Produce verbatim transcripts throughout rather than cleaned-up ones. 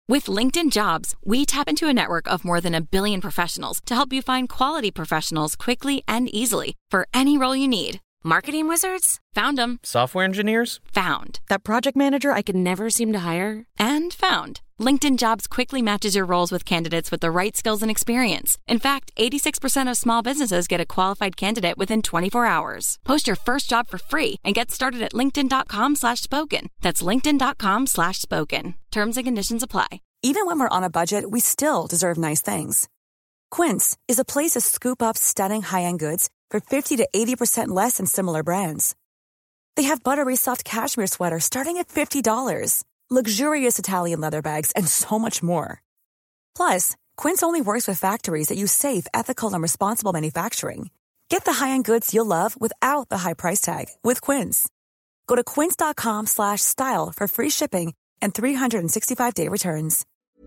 With LinkedIn Jobs, we tap into a network of more than a billion professionals to help you find quality professionals quickly and easily for any role you need. Marketing wizards? Found them. Software engineers? Found. That project manager I could never seem to hire? And found. LinkedIn Jobs quickly matches your roles with candidates with the right skills and experience. In fact, eighty-six percent of small businesses get a qualified candidate within twenty-four hours. Post your first job for free and get started at linkedin.com slash spoken. That's linkedin.com slash spoken. Terms and conditions apply. Even when we're on a budget, we still deserve nice things. Quince is a place to scoop up stunning high-end goods for fifty to eighty percent less than similar brands. They have buttery soft cashmere sweaters starting at fifty dollars, luxurious Italian leather bags, and so much more. Plus, Quince only works with factories that use safe, ethical, and responsible manufacturing. Get the high-end goods you'll love without the high price tag with Quince. Go to quince.com slash style for free shipping and three sixty-five day returns.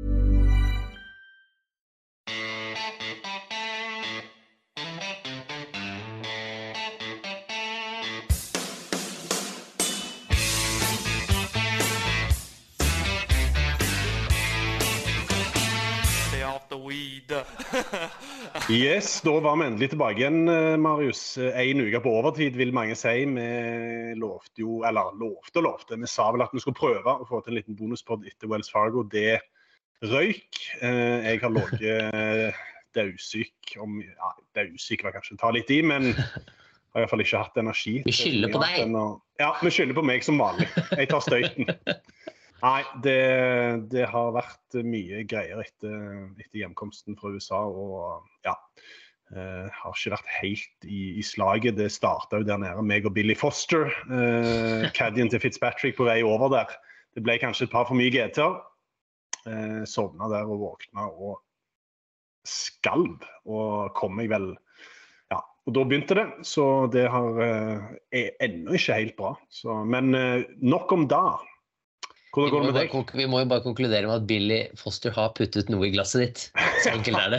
Yes, da var vi endelig tilbake igjen, Marius. En uke på overtid, vil mange si. Vi lovte jo, eller lovte og lovte. Vi sa vel at vi skulle prøve å få til en liten bonuspod etter Wells Fargo. Det røyk. Jeg har låget dausyk om, ja, dausyk var kanskje ta litt i, men har i hvert fall ikke hatt energi. Vi skylder på deg. Ja, vi skylder på meg som vanlig. Jeg tar støyten. Nei, det, det har vært mye greier etter, etter hjemkomsten fra U S A, og ja, eh, har ikke vært helt i, i slaget. Det startet jo der nede, meg og Billy Foster, eh, caddien til Fitzpatrick på vei over der. Det ble kanskje et par for mye G T-er. Eh, sovnet der og våknet og skalv, og kom jeg vel, ja, og da begynte det, så det har, eh, er ennå ikke helt bra. Så, men eh, nok om da. Vi må, bare, vi må jo bare konkludere med at Billy Foster har puttet noe i glasset ditt. Så enkelt er det.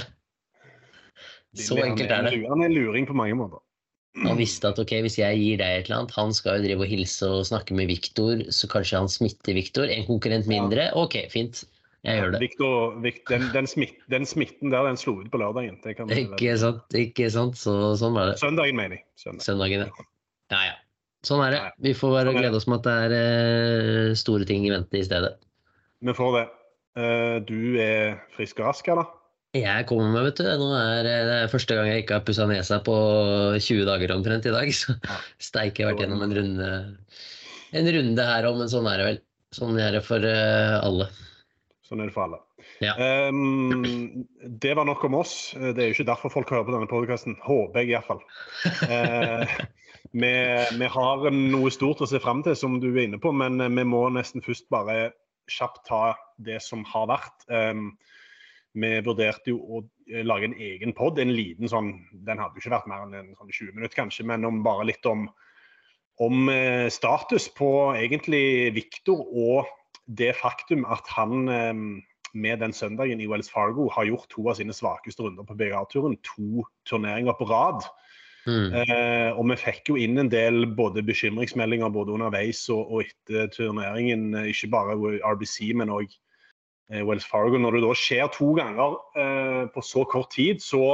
Så enkelt er det. Han er en luring på mange måter. Han visste at ok, hvis jeg gir deg et eller annet, han skal jo drive og hilse og snakke med Victor, så kanskje han smitter Victor, en konkurrent mindre. Ok, fint. Jeg gjør det. Victor, Victor den, den, smitt, den smitten der, den slo ut på lørdagen. Det kan ikke sant, ikke sant. Så, sånn var det. Søndagen, mener jeg. Søndagen. Søndagen, ja. Ja, ja. Sånn er det. Vi får bare glede oss med at det er uh, store ting i vente i stedet. Vi får det. Uh, du er frisk og rask, eller? Jeg kommer med, vet du. Nå er det første gang jeg ikke har pusset nesa på tjue dager omtrent i dag. Så steik jeg vært gjennom en runde, en runde her om, men sånn er det vel. Sånn er det for uh, alle. Sånn er det for alle. Ja. Um, det var nok om oss. Det er jo ikke derfor folk hører på denne podcasten. Håper jeg i hvert fall. Uh, Vi, vi har noe stort å se frem til, som du er inne på, men vi må nesten først bare kjapt ta det som har vært. Um, vi vurderte jo å lage en egen podd, en liten sånn, den hadde jo ikke vært mer enn en sånn tjue minutter kanskje, men om bare litt om, om status på egentlig Victor og det faktum at han um, med den søndagen i Wells Fargo har gjort to av sine svakeste runder på B G A-turen, to turneringer på rad. Mm. Eh, og vi fikk jo inn en del både bekymringsmeldinger både underveis og, og etter turneringen, ikke bare R B C, men også eh, Wells Fargo. Når det da skjer to ganger eh, på så kort tid, så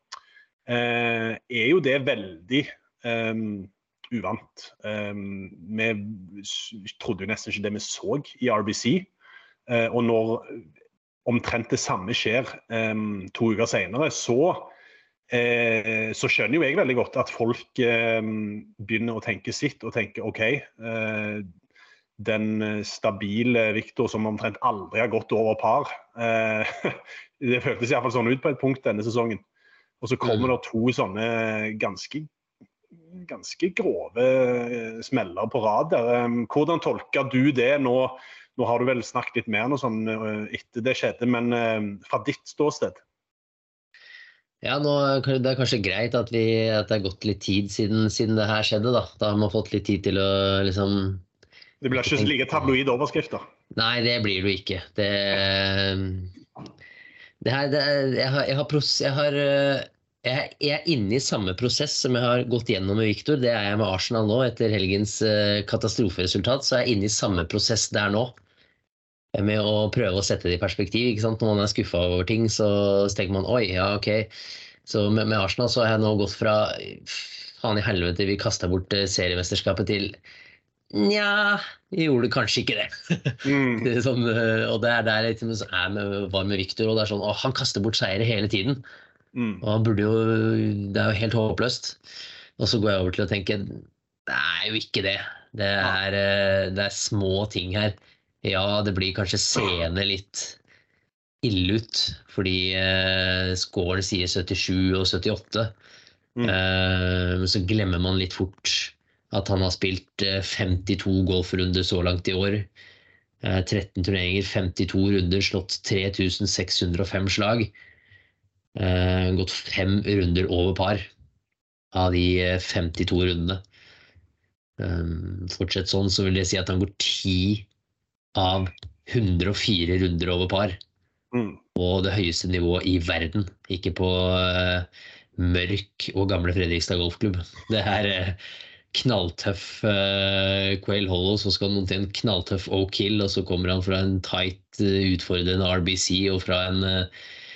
eh, er jo det veldig eh, uvant. Eh, vi trodde jo nesten ikke det vi så i R B C, eh, og når omtrent det samme skjer eh, to uker senere, så Eh, så skjønner jo jeg veldig godt at folk eh, begynner å tenke sitt og tenke ok, eh, den stabile Victor som omtrent aldri har gått over par, eh, det føltes i hvert fall sånn ut på et punkt denne sesongen, og så kommer det to sånne ganske, ganske grove smeller på rad der. Hvordan tolker du det nå? Nå har du vel snakket litt mer nå sånn etter det skjedde, men eh, fra ditt ståsted? Ja, nå, det er kanskje greit at, vi, at det har gått litt tid siden, siden det her skjedde, da. Da har man fått litt tid til å liksom... Det blir ikke så like tabloid overskrifter. Nei, det blir det ikke. Det, det her, det, jeg har, jeg har, pros, jeg har jeg, jeg er inne i samme prosess som jeg har gått gjennom med Victor. Det er jeg med Arsenal nå, etter helgens katastroferesultat, så er jeg inne i samme prosess der nå. med å prøve å sette det i perspektiv, ikke sant? Når man er skuffet over ting, så tenker man, oi, ja, ok. Så med, med Arsenal så har jeg nå gått fra, faen i helvete, vi kastet bort seriemesterskapet til, nja, vi gjorde kanskje ikke det. Mm. det sånn, og det er der jeg er med, var med Victor, og det er sånn, å, han kaster bort seire hele tiden. Mm. Og han burde jo, det er jo helt håpløst. Og så går jeg over til å tenke, det er jo ikke det. Det er, det er små ting her. Ja, det blir kanskje seende litt ille ut, fordi eh, scoren sier syttisju og syttiåtte. Mm. Eh, men så glemmer man litt fort at han har spilt eh, femtito golfrunder så langt i år. Eh, tretten turneringer, femtito runder, slått tre tusen seks hundre og fem slag. Eh, gått fem runder over par av de femtito rundene. Eh, fortsett sånn, så vil jeg si at han går ti av hundre og fire runder over par. Mm. Og det høyeste nivået i verden, ikke på uh, Mørk og gamle Fredrikstad Golfklubb. Det er uh, knalltøff uh, Quail Hollow, så skal noen til en knalltøff Oak Hill, og så kommer han fra en tight, uh, utfordrende R B C, og fra en uh,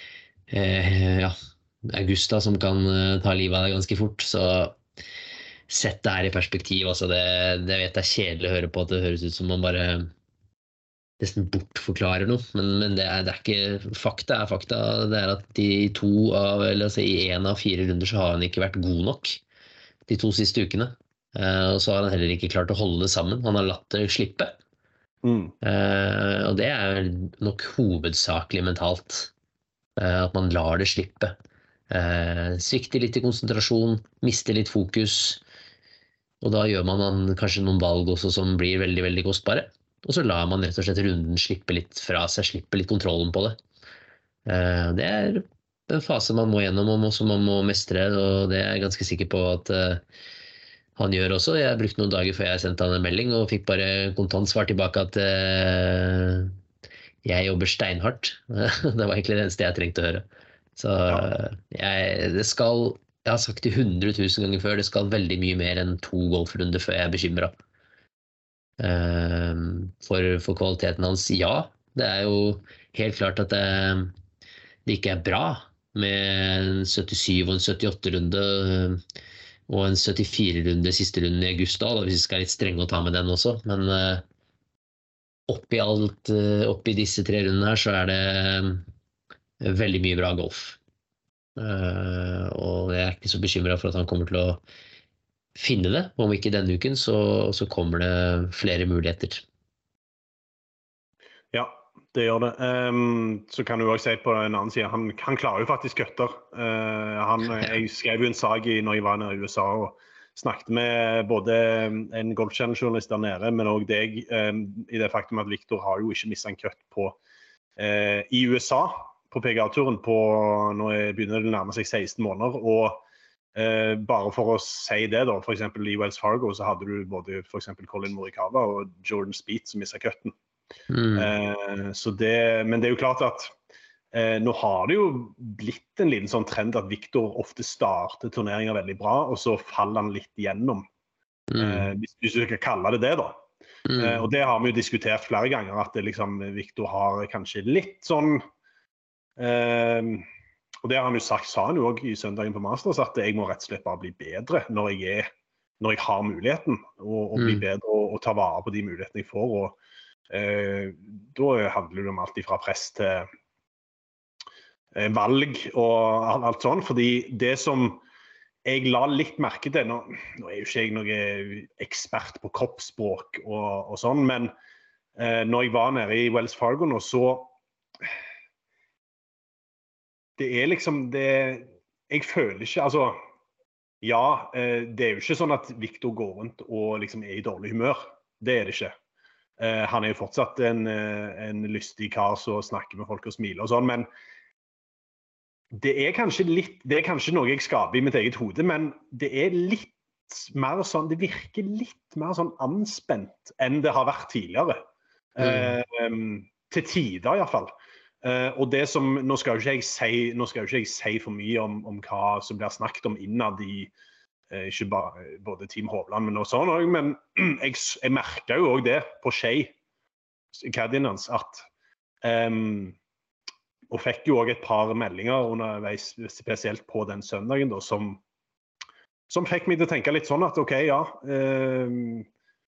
uh, ja, Augusta som kan uh, ta livet av deg ganske fort. Så sett det her i perspektiv. Altså det, det vet jeg er kjedelig å høre på, at det høres ut som man bare nesten bortforklarer noe, men, men det, er, det er ikke fakta er fakta. Det er at de to av, eller altså i en av fire runder så har han ikke vært god nok de to siste ukene. Uh, og så har han heller ikke klart å holde det sammen. Han har latt det slippe. Mm. Uh, og det er nok hovedsakelig mentalt. Uh, at man lar det slippe. Uh, svikter litt i konsentrasjon, mister litt fokus, og da gjør man kanskje noen valg også som blir veldig, veldig kostbare. Og så lar man rett og slett runden slippe litt fra seg, slippe litt kontrollen på det. Det er en fase man må gjennom, og som man må mestre, og det er jeg ganske sikker på at han gjør også. Jeg brukte noen dager før jeg sendte han en melding, og fikk bare kontant svar tilbake at jeg jobber steinhardt. Det var egentlig det eneste jeg trengte å høre. Så jeg, det skal, jeg har sagt det hundre tusen ganger før, det skal veldig mye mer enn to golfrunder før jeg er bekymret. For, for kvaliteten hans, ja, det er jo helt klart at det, det ikke er bra med en syttisju og en syttiåtte runde og en syttifire runde siste runden i august da, hvis vi skal litt strenge å ta med den også, men oppi alt, oppi disse tre rundene her så er det veldig mye bra golf, og jeg er ikke så bekymret for at han kommer til å finne det, om ikke denne uken, så, så kommer det flere muligheter. Ja, det gjør det. Um, så kan du også si på en annen side, han, han klarer jo faktisk køtter. Uh, han, jeg skrev jo en sag i, når jeg var nede i U S A, og snakket med både en golfchannel-journalist der nede, men også deg, um, i det faktum at Victor har jo ikke mistet en køtt på, uh, i U S A, på P G A-turen, på, når jeg begynner å nærme seg seksten måneder, og Uh, bare for å si det da, for eksempel i Wells Fargo så hadde du både for eksempel Colin Morikawa og Jordan Spieth som mistet køtten. Mm. Uh, så det, men det er jo klart at uh, nå har det jo blitt en liten sånn trend at Victor ofte starter turneringer veldig bra, og så faller han litt igjennom. Mm. Uh, hvis, hvis du kan kalle det det da. Mm. Uh, og det har vi jo diskutert flere ganger, at det liksom, Victor har kanskje litt sånn... Uh, Og det har han jo sagt, sa han jo også i søndagen på Masters, at jeg må rett og slett bare bli bedre når jeg, er, når jeg har muligheten, og, og bli bedre og, og ta vare på de mulighetene jeg får. Og, eh, da handler det om alt fra press til eh, valg og alt, alt sånn, fordi det som jeg la litt merke til, nå, nå er jo ikke jeg noen ekspert på kroppsspråk og, og sånn, men eh, når jeg var nede i Wells Fargo nå, så det er liksom det, jeg føler ikke, altså, ja, det er jo ikke sånn at Victor går rundt og liksom er i dårlig humør, det er det ikke. Han er jo fortsatt en, en lystig kar som snakker med folk og smiler og sånn, men det er kanskje litt, det er kanskje noe jeg skaper i mitt eget hode, men det er litt mer sånn, det virker litt mer sånn anspent enn det har vært tidligere. Mm. Um, til tider i hvert fall. Uh, og det som, nå skal jo ikke jeg si, nå skal jo ikke jeg si for mye om, om hva som blir snakket om innad i, uh, ikke bare både Team Hovland, men også sånn, men jeg, jeg merket jo også det på Shea, caddien hans, at Um, og fikk jo også et par meldinger underveis, spesielt på den søndagen, da, som, som fikk meg til å tenke litt sånn at ok, ja, um,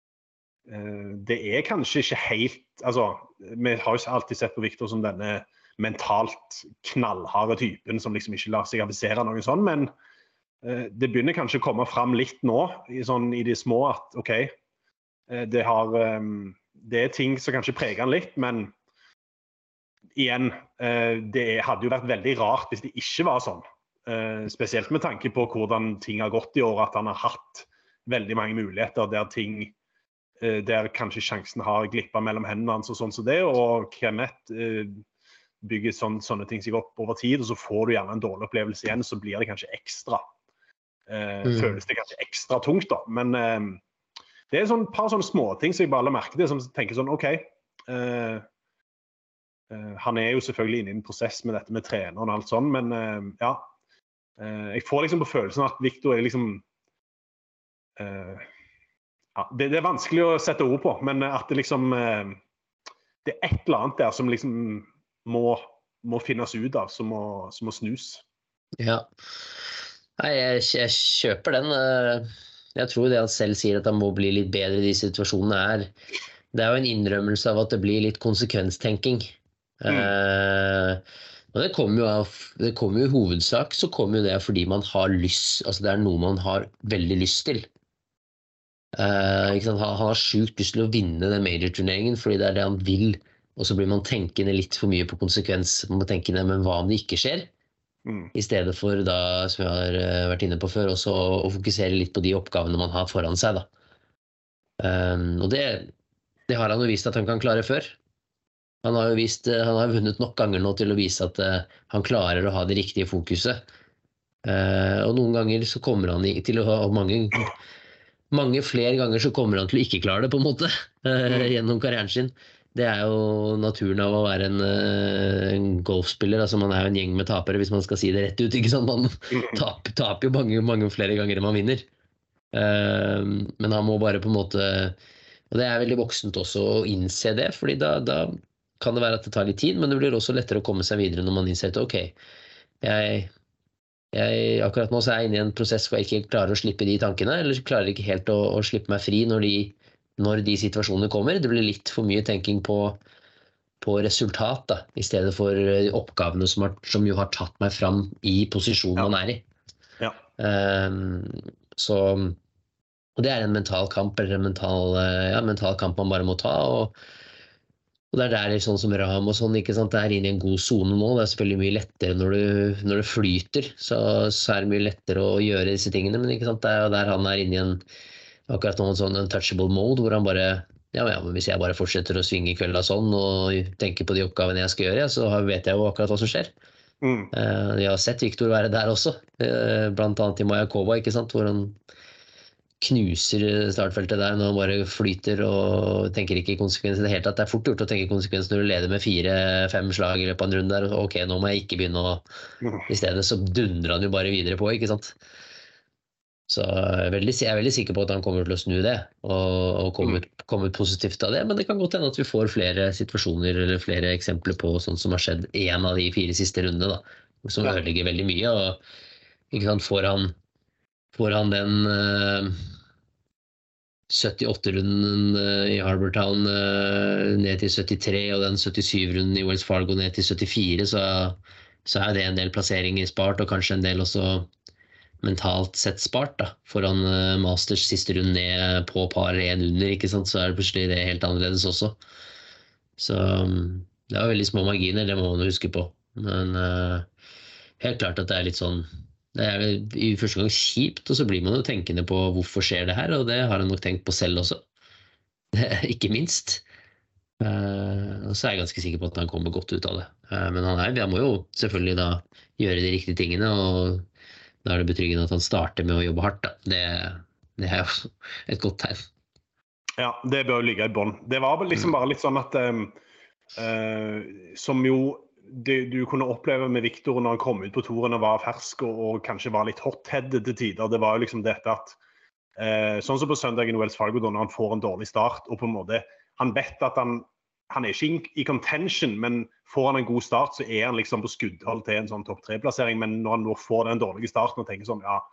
uh, det er kanskje ikke helt, altså, vi har jo alltid sett på Victor som denne mentalt knallharde typen som liksom ikke lar seg avisere noe sånn, men uh, det begynner kanskje å komme frem litt nå, i, sånn, i de små, at ok, uh, det, har, um, det er ting som kanskje preger han litt, men igjen, det hadde jo vært veldig rart hvis det ikke var sånn. Spesielt med tanke på hvordan ting har gått i år, at han har hatt veldig mange muligheter der ting, der kanskje sjansen har glippet mellom hendene hans og sånn som det, og Kenneth bygger sånn, sånne ting seg opp over tid, og så får du gjerne en dårlig opplevelse igjen, så blir det kanskje ekstra, mm. føles det kanskje ekstra tungt da. Men det er sånn, et par sånne små ting som jeg bare la merke til, som tenker sånn, ok, eh, Uh, han er jo selvfølgelig inne i en prosess med dette med treneren og alt sånn, men uh, ja, uh, jeg får liksom på følelsen at Victor er liksom, uh, ja, det, det er vanskelig å sette ord på, men at det liksom, uh, det er et eller annet der som liksom må, må finnes ut av, som må, som må snus. Ja, nei, jeg, jeg kjøper den. Jeg tror det han selv sier at han må bli litt bedre i de situasjonene er, det er jo en innrømmelse av at det blir litt konsekvenstenking. Mm. Uh, og det kommer jo av, det kommer jo i hovedsak så kommer jo det fordi man har lyst, altså det er noe man har veldig lyst til. Uh, ikke sant? Han, han har sykt lyst til å vinne den major-turneringen fordi det er det han vil, og så blir man tenkende litt for mye på konsekvens, man må tenke ned, men hva om det ikke skjer? Mm. I stedet for da, som jeg har uh, vært inne på før, også å, å fokusere litt på de oppgavene man har foran seg da. Um, og det, det har han jo vist at han kan klare før. Han har jo vist, han har vunnet nok ganger nå til å vise at uh, han klarer å ha det riktige fokuset. Uh, og noen ganger så kommer han til å ha mange, mange flere ganger så kommer han til å ikke klare det på en måte uh, gjennom karrieren sin. Det er jo naturen av å være en, uh, en golfspiller, altså man er jo en gjeng med tapere hvis man skal si det rett ut, ikke sant? Man taper, taper jo mange, mange flere ganger enn man vinner. Uh, men han må bare på en måte, og det er veldig voksent også å innse det, fordi da, da kan det være at det tar litt tid, men det blir også lettere å komme seg videre når man innser at ok, jeg, jeg, akkurat nå så er jeg inne i en prosess hvor jeg ikke klarer å slippe de tankene, eller klarer ikke helt å, å slippe meg fri når de, når de situasjonene kommer. Det blir litt for mye tenking på, på resultat da, i stedet for oppgavene som, har, som jo har tatt meg fram i posisjonen ja. Man er i. Ja. Um, så, og det er en mental kamp, eller en mental, ja, mental kamp man bare må ta, og Og det er der litt sånn som Ram og sånn, ikke sant? Det er inne i en god zone nå, det er selvfølgelig mye lettere når, du, når det flyter, så, så er det mye lettere å gjøre disse tingene, men ikke sant? Det er jo der han er inne i en, akkurat noen sånn untouchable mode, hvor han bare, ja, ja, men hvis jeg bare fortsetter å svinge kvelda sånn, og tenker på de oppgavene jeg skal gjøre, så vet jeg jo akkurat hva som skjer. Mm. Uh, jeg har sett Victor være der også, uh, blant annet i Majakova, ikke sant? Hvor han knuser startfeltet der når han bare flyter og tenker ikke konsekvens i det hele tatt. Det er fort gjort å tenke konsekvens når du leder med fire-fem slag i løpet av en runde der, og ok, nå må jeg ikke begynne å, i stedet så dundrer han jo bare videre på, ikke sant? Så jeg er veldig, jeg er veldig sikker på at han kommer til å snu det, og, og komme, ut, komme ut positivt av det, men det kan godt hende at vi får flere situasjoner, eller flere eksempler på sånt som har skjedd i en av de fire siste rundene da, som ja. Ødelegger veldig mye, og ikke sant, får han får han den uh, syttiåtte-runden uh, i Harbour Town uh, ned til syttitre, og den syttisju-runden i Wells Fargo ned til syttifire, så, så er det en del plasseringer spart, og kanskje en del også mentalt sett spart da, foran uh, Masters siste runde ned på par en under, ikke sant? Så er det plutselig det helt annerledes også. Så um, det er veldig små marginer, det må man huske på. Men uh, helt klart at det er litt sånn, det er i første gang kjipt, og så blir man jo tenkende på hvorfor skjer det her, og det har han nok tenkt på selv også. Ikke minst. Uh, og så er jeg ganske sikker på at han kommer godt ut av det. Uh, men han, er, han må jo selvfølgelig da gjøre de riktige tingene, og da er det betryggende at han starter med å jobbe hardt. Da. Det, det er jo et godt tegn. Ja, det bør jo ligge i bånd. Det var vel liksom bare litt sånn at um, uh, som jo Det, du kunne oppleve med Victor når han kom ut på touren og var fersk og, og kanskje var litt hot-headed til tider. Det var jo liksom dette at, eh, sånn som på søndagen i Wells Fargo, da, når han får en dårlig start, og på en måte, han vet at han, han er ikke i, i contention, men får han en god start, så er han liksom på skuddhold til en sånn topp tre-plassering, men når han nå får den dårlige starten og tenker sånn, ja,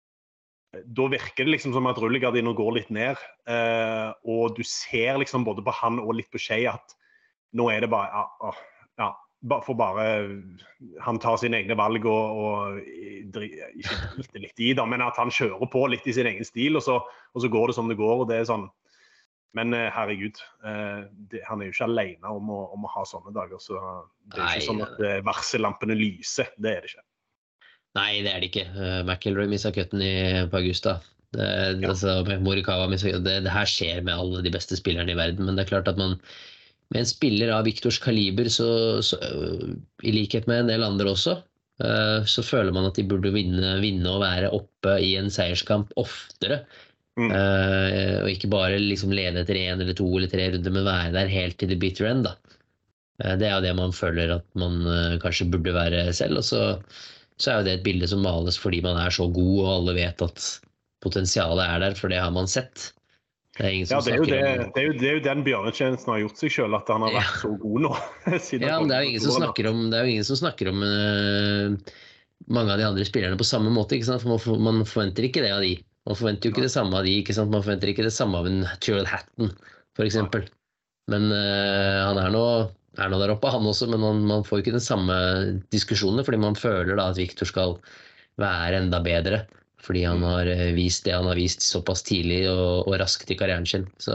da virker det liksom som at rullegardiner går litt ned, eh, og du ser liksom både på han og litt på Shea at nå er det bare, ja, ja for bare, han tar sine egne valg og, og ikke driter litt i da, men at han kjører på litt i sin egen stil, og så, og så går det som det går, og det er sånn, men eh, herregud, eh, det, han er jo ikke alene om å, om å ha sånne dager, så det er ikke Nei, sånn at eh, varsellampene lyser, det er det ikke. Nei, det er det ikke. Uh, McIlroy mistet cutten i, på Augusta. Det, ja. altså, Morikawa mistet, det, det her skjer med alle de beste spillerne i verden, men det er klart at man, med en spiller av Victors kaliber, så, så uh, i likhet med en del andre også, uh, så føler man at de burde vinne, vinne og være oppe i en seierskamp oftere, mm. uh, og ikke bare liksom lede etter en eller to eller tre runder, men være der helt til the bitter end. Da. Uh, det er jo det man føler at man uh, kanskje burde være selv, og så så er jo det et bilde som males fordi man er så god, og alle vet at potensialet er der, for det har man sett. Det er ingen som ja, det er, jo det, om... det, er jo, det er jo den bjørnetjenesten har gjort seg selv, at han har vært ja. så god nå. ja, men det er jo ingen som snakker om, det er jo ingen som snakker om uh, mange av de andre spillerne på samme måte, ikke sant? For man, man forventer ikke det av de. Man forventer jo ikke det samme av de, ikke sant? Man forventer ikke det samme av en Tyrrell Hatton, for eksempel. Men uh, han er nå er nå der oppe, han også, men man, man får ikke den samme diskusjonen, fordi man føler da at Victor skal være enda bedre, fordi han har vist det han har vist såpass tidlig og, og raskt i karrieren sin. Så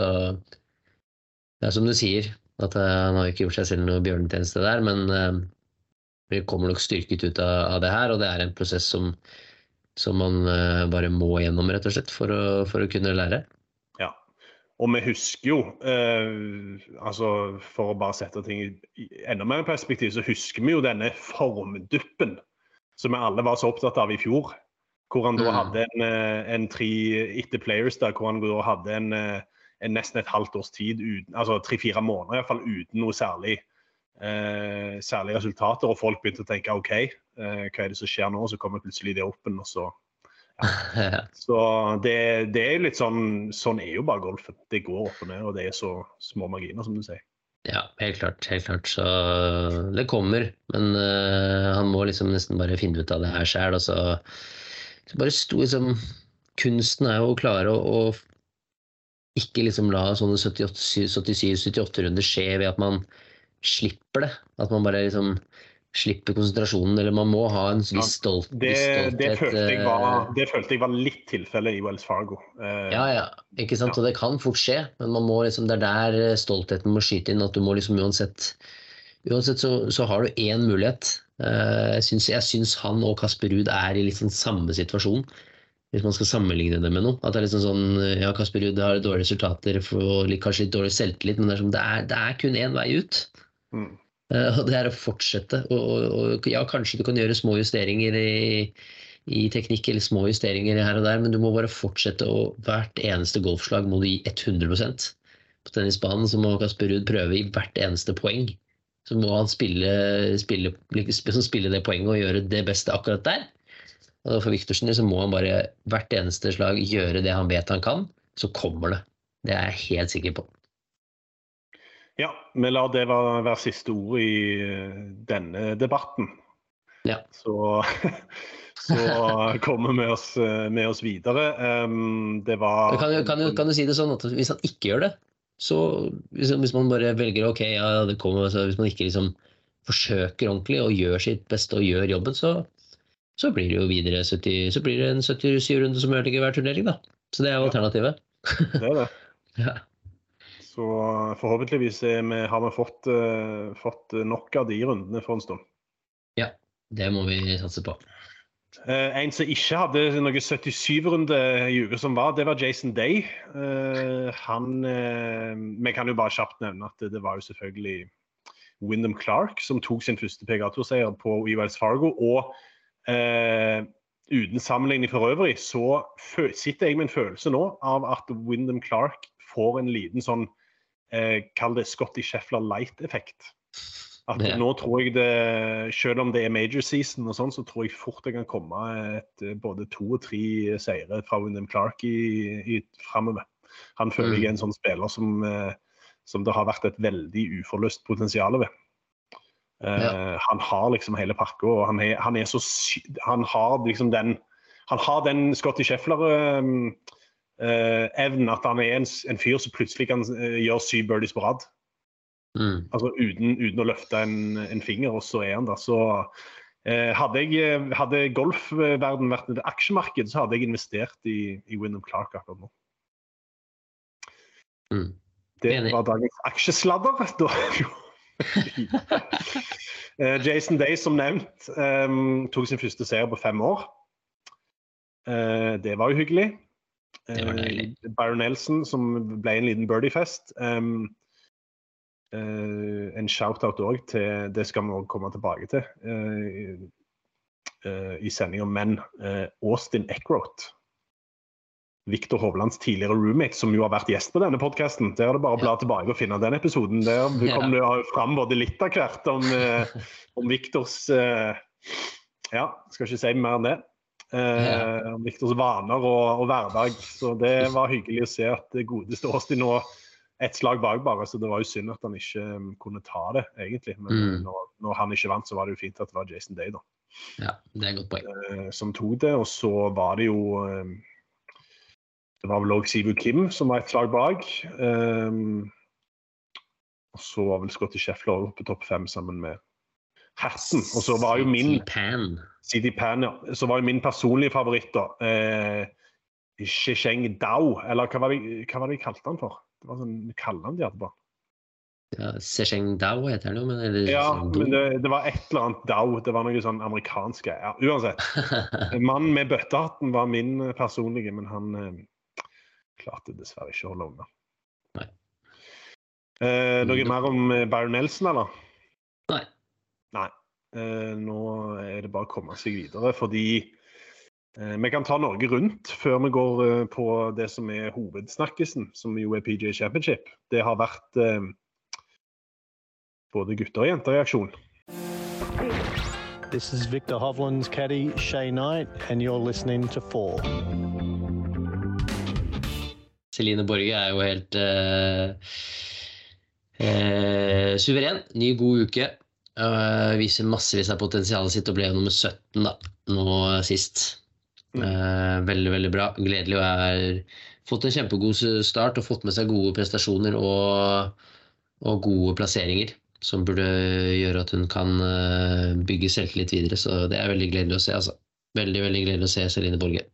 det er som du sier, at uh, han har ikke gjort seg selv noe bjørnetjeneste der, men uh, vi kommer nok styrket ut av, av det her, og det er en prosess som, som man uh, bare må gjennom, rett og slett, for å, for å kunne lære. Og vi husker jo, eh, altså for å bare sette ting i enda mer perspektiv, så husker vi jo denne formduppen som vi alle var så opptatt av i fjor, hvor han da mm. hadde en, en tre etter players der, hvor han da hadde en, en nesten et halvt års tid, uten, altså tre-fire måneder i hvert fall, uten noe særlig, eh, særlig resultater, og folk begynte å tenke, ok, eh, hva er det som skjer nå? Så kommer plutselig det oppen, og så Ja. Så det, det er jo litt sånn, sånn er jo bare golfen. Det går opp og ned, og det er så små marginer, som du sier. Ja, helt klart, helt klart. Så det kommer, men uh, han må liksom nesten bare finne ut av det her selv. Og så, så bare sto liksom, kunsten er jo å klare å, å ikke liksom la sånne syttisju syttiåtte runder skje ved at man slipper det. At man bare liksom slippe konsentrasjonen, eller man må ha en viss stolt, det, stolthet. Det følte, jeg var, det følte jeg var litt tilfelle i Wells Fargo. Eh, ja, ja, ikke sant, ja. Og det kan fort skje, men man må liksom, det er der stoltheten må skyte inn, at du må liksom uansett, uansett så, så har du en mulighet. Eh, jeg, synes, jeg synes han og Kasper Ruud er i litt sånn samme situasjon, hvis man skal sammenligne det med noe. At det er liksom sånn, ja, Kasper Ruud har dårlige resultater, og kanskje litt dårlig selvtillit, men det er, som, det er, det er kun en vei ut. Mm. Uh, og det er å fortsette, og, og, og ja, kanskje du kan gjøre små justeringer i, i teknikk, eller små justeringer her og der, men du må bare fortsette, og hvert eneste golfslag må du gi hundre prosent. På tennisbanen så må Kasper Ruud prøve i hvert eneste poeng, så må han spille, spille, spille det poenget og gjøre det beste akkurat der. Og for Viktorsen så må han bare hvert eneste slag gjøre det han vet han kan, så kommer det. Det er jeg helt sikker på. Ja, vi lar det være, være siste ord i denne debatten. Ja. Så, så kommer vi oss, med oss videre. Um, det var... Kan, kan, kan du si det sånn at hvis han ikke gjør det, så hvis, hvis man bare velger, ok, ja, det kommer, så hvis man ikke liksom forsøker ordentlig og gjør sitt beste og gjør jobben, så, så blir det jo videre sytti, så blir det en syttisju runde som ødelegger hver turnering da. Så det er jo alternativet. Det er det. Ja. Så forhåpentligvis er vi, har vi fått, uh, fått nok av de rundene for en stund. Ja, det må vi satse på. Uh, en som ikke hadde noen syttisju-runde i uke som var, det var Jason Day. Uh, han, uh, vi kan jo bare kjapt nevne at det var jo selvfølgelig Wyndham Clark som tok sin første P G A-turseier på Wells Fargo, og uh, uten sammenligning for øvrig, så sitter jeg med en følelse nå av at Wyndham Clark får en liten sånn Eh, kall det Scotty Scheffler Light-effekt. At ja. Nå tror jeg det, selv om det er major season og sånn, så tror jeg fort det kan komme et, både to og tre seire fra Wyndham Clark i, i fremover. Han føler mm. jeg er en sånn spiller som, eh, som det har vært et veldig uforløst potensial ved. Uh, ja. Han har liksom hele pakka, og han er, han er så sy han har liksom den han har den Scottie Scheffler uh, uh, evnen at han er en, en fyr som plutselig kan uh, gjøre syv birdies på rad. Mm. Altså uten, uten å løfte en, en finger, og så er han der. Så uh, hadde, jeg, hadde golfverden vært et aksjemarked, så hadde jeg investert i, i Wyndham Clark akkurat nå. Mm. Det var dagens aksjesladder. Da uh, Jason Day, som nevnt, um, tok sin første serie på fem år. Uh, det var jo hyggelig. Uh, det var deilig. Byron Nelson, som ble en liten birdiefest. Um, uh, en shout-out også til, det skal vi også komme tilbake til uh, uh, i sendingen, men uh, Austin Eckroat, Victor Hovlands tidligere roommate, som jo har vært gjest på denne podcasten. Der er det bare å bla tilbake og finne den episoden. Der kommer det ja. Fram både litt av hvert om, uh, om Victors uh, ja, skal ikke si mer enn det. Uh, ja. Victors vaner og, og hverdag. Så det var hyggelig å se at det godeste Austin nå et slag bak bare, så det var jo synd at han ikke um, kunne ta det, egentlig. Men mm. når, når han ikke vant, så var det jo fint at det var Jason Day, da. Ja, det er godt poeng. Uh, som tok det, og så var det jo... Um, Det var vel også Sivu Kim som var et slag bak. Um, og så var vel Scottie Scheffler på topp fem sammen med Herten. Og så var jo min... Pan. C D Pan, ja. Så var jo min personlige favoritt da. Eh, Shisheng Dao, eller hva var, det, hva var det de kalte han for? Det var sånn kallenavn de hadde på. Ja, Shisheng Dao heter han jo, men... Eller, ja, men det, det var et eller annet Dao. Det var noe sånn amerikanske. Ja, uansett. Mannen med bøttehatten var min personlige, men han... klarte dessverre ikke å holde unna. Nei. Eh, noe mm. mer om Byron Nelson, eller? Nei. Nei. Eh, nå er det bare å komme seg videre, fordi eh, vi kan ta Norge rundt før vi går eh, på det som er hovedsnakkesen, som jo er P G A Championship. Det har vært eh, både gutter og jenter i aksjon. This is Victor Hovland's caddy, Shay Knight, and you're listening to Four. Celine Borge er jo helt uh, uh, suveren. Ny, god uke. Uh, viser massevis av potensialet sitt og ble nummer sytten da, nå sist. Uh, veldig, veldig bra. Gledelig å ha fått en kjempegod start og fått med seg gode prestasjoner og, og gode plasseringer som burde gjøre at hun kan uh, bygge selvtillit videre. Så det er veldig gledelig å se, altså. Veldig, veldig gledelig å se Celine Borge.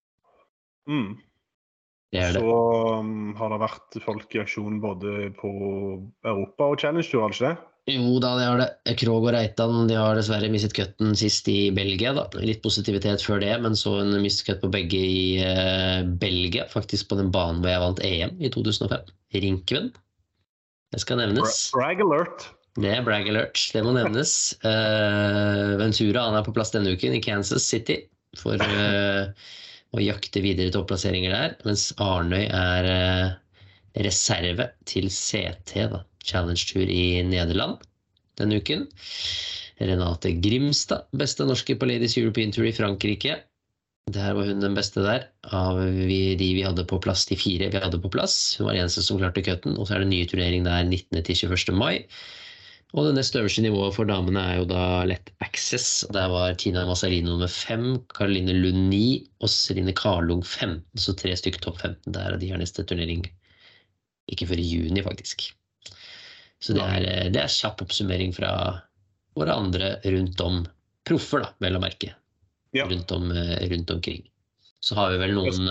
Mm. Det det. Så um, har det vært folk i aksjon både på Europa og Challenge Tour, har det ikke det? Jo da, det har det. Krog og Reitan, de har dessverre mistet cutten sist i Belgia da. Litt positivitet før det, men så en mistet cutt på begge i uh, Belgia, faktisk på den banen hvor jeg vant E M i to tusen og fem. Rinkven. Det skal nevnes. Brag alert. Det er brag alert, det må nevnes. uh, Ventura, han er på plass denne uken i Kansas City for... Uh, og jakte videre topplasseringer der, mens Arnøy er eh, reserve til C T, da, Challenge Tour i Nederland denne uken. Renate Grimstad, beste norske på Ladies European Tour i Frankrike. Der var hun den beste der, av vi, de vi hadde på plass, de fire vi hadde på plass. Hun var den eneste som klarte cutten, og så er det nye turnering der nittende til tjueførste mai. Og det neste øverste nivået for damene er jo da Let Access. Der var Tina Massalino nummer fem, Caroline Lund ni og Celine Karlung femten. Så tre stykker topp femten der, og de har neste turnering ikke før i juni faktisk. Så det er, det er kjapp oppsummering fra våre andre rundt om proffer da, vel å merke. Ja. Rundt, om, rundt omkring. Så har vi vel noen,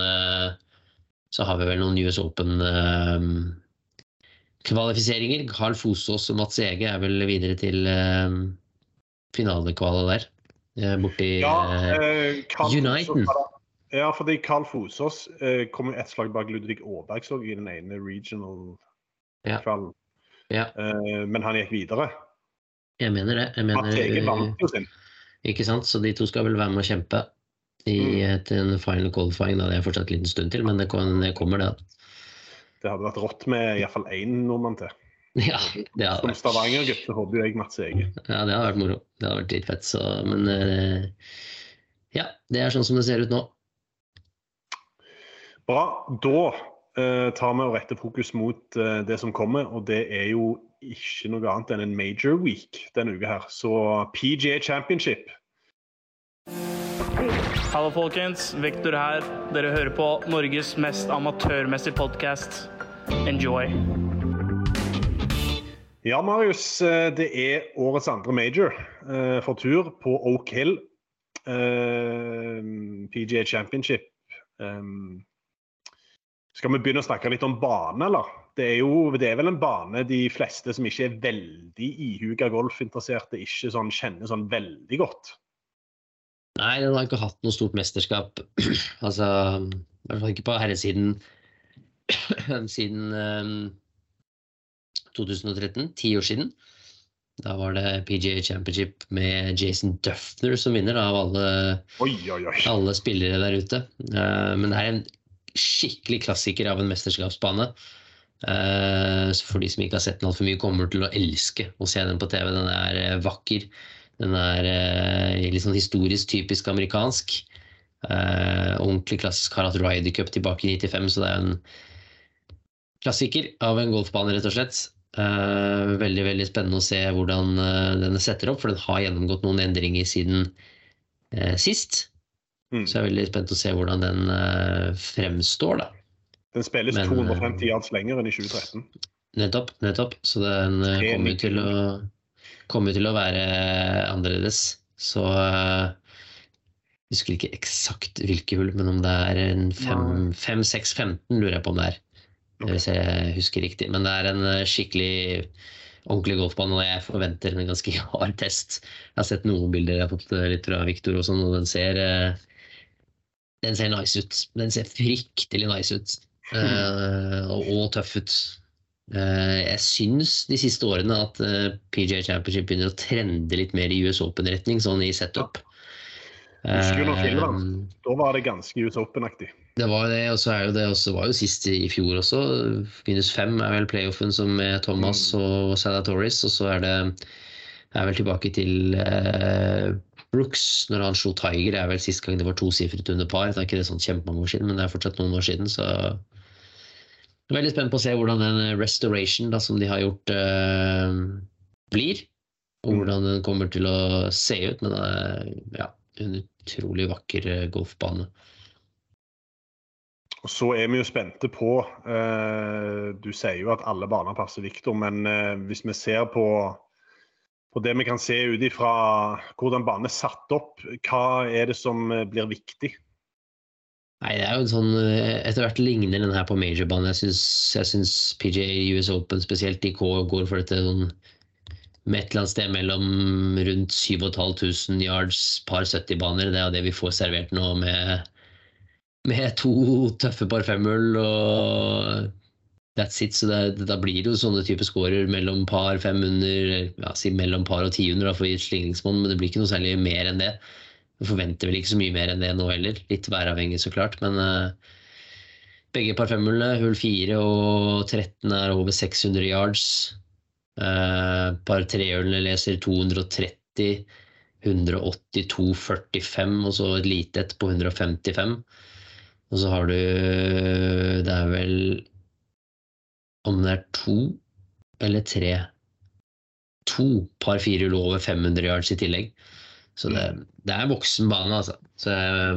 så har vi vel noen U S Open kvalifiseringer. Carl Fosås og Mats Ege er vel videre til uh, finalekvale der, uh, borti uh, ja, uh, Uniten. Ja, fordi Carl Fosås uh, kom jo et slag bak Ludvig Åberg så i den ene regional ja. kvalen. Ja. Uh, men han gikk videre. Jeg mener det. Jeg mener, Mats Ege vant jo sin. Ikke sant? Så de to skal vel være med å kjempe i mm. en final qualifying. Da. Det er fortsatt en liten stund til, men det kommer det. Det hadde vært rått med i hvert fall en nordmann til. Ja, det hadde Som Stavanger-gutt, så håper jeg Mats Ege. Ja, det hadde vært moro. Det hadde vært litt fett, så... Men uh, ja, det er sånn som det ser ut nå. Bra. Da uh, tar vi og retter fokus mot uh, det som kommer, og det er jo ikke noe annet enn en major week denne uka her. Så P G A Championship. Hallo folkens, Victor her. Dere hører på Norges mest amatørmessige podcast. Enjoy. Ja, Marius, det er årets andre major uh, for tur på Oak Hill. Uh, P G A Championship. Um, skal vi begynne å snakke litt om bane, eller? Det er jo det er vel en bane de fleste som ikke er veldig ihuga golfinteresserte, ikke sånn, kjenner sånn veldig godt. Nei, den har ikke hatt noe stort mesterskap. Altså, i hvert fall ikke på herresiden siden um, tjue tretten, ti år siden. Da var det P G A Championship med Jason Duffner som vinner av alle, oi, oi, oi. alle spillere der ute. Uh, men det er en skikkelig klassiker av en mesterskapsbane. Uh, så for de som ikke har sett den alt for mye, kommer til å elske å se den på T V. Den er uh, vakker. Den er uh, litt sånn historisk, typisk amerikansk. Uh, ordentlig klassisk, har hatt Ryder Cup tilbake i nittifem, så det er en klassiker av en golfbane, rett og slett. Uh, veldig, veldig spennende å se hvordan uh, den setter opp, for den har gjennomgått noen endringer siden uh, sist. Mm. Så jeg er veldig spent å se hvordan den uh, fremstår, da. Den spilles Men, to hundre og femti yards lenger enn i tjue tretten. Nettopp, nettopp. Så den uh, kommer jo til å, kommer til å være annerledes. Så uh, jeg husker ikke eksakt hvilke hull, men om det er en fem seks femten lurer jeg på om det er. Okay. Hvis jeg husker riktig, men det er en skikkelig ordentlig golfbane, og jeg forventer en ganske hard test. Jeg har sett noen bilder, jeg har fått litt fra Victor og sånn, og den ser den ser nice ut. Den ser fryktelig nice ut, uh, og, og tøff ut. Uh, jeg synes de siste årene at uh, P G A Championship begynner å trende litt mer i U S Open-retning, sånn i setup. Husker du noe filmen? Da var det ganske U S Open-aktig. Det var det, og så er jo det også, var jo sist i fjor også. Minus fem er vel playoffen som med Thomas og Salatoris, og så er det er vel tilbake til eh, Brooks, når han slo Tiger. Det er vel siste gang det var tosifret under par. Det er ikke det sånn kjempemange år siden, men det er fortsatt noen år siden, så jeg er veldig spent på å se hvordan den restoration da, som de har gjort eh, blir, og hvordan den kommer til å se ut, men det er ja, en utrolig vakker golfbane. Og så er vi jo spente på, eh, du sier jo at alle baner passer Victor, men eh, hvis vi ser på, på det vi kan se ut ifra hvordan banen er satt opp, hva er det som blir viktig? Nei, det er jo en sånn, etter hvert ligner den her på majorbanen. Jeg synes, jeg synes P G A U S Open spesielt i K går for dette sånn, med et eller annet sted mellom rundt syv og et halvt tusen yards, par sytti baner. Det er det vi får servert nå med med to tøffe par femhull, og that's it. Så det, da blir det jo sånne type scorer mellom par fem under, ja, si mellom par og ti under, da, for et slingringsmål, men det blir ikke noe særlig mer enn det. Vi forventer vel ikke så mye mer enn det nå heller, litt væravhengig så klart, men uh, begge par femhullene, hull fire og tretten er over seks hundre yards, uh, par trehullene leser to hundre og tretti, hundre og åtti, to hundre og førtifem, og så et lite et på hundre og femtifem. Og så har du, det er vel, om det er to eller tre, to par fire hull over fem hundre yards i tillegg. Så det, det er voksen bane, altså. Så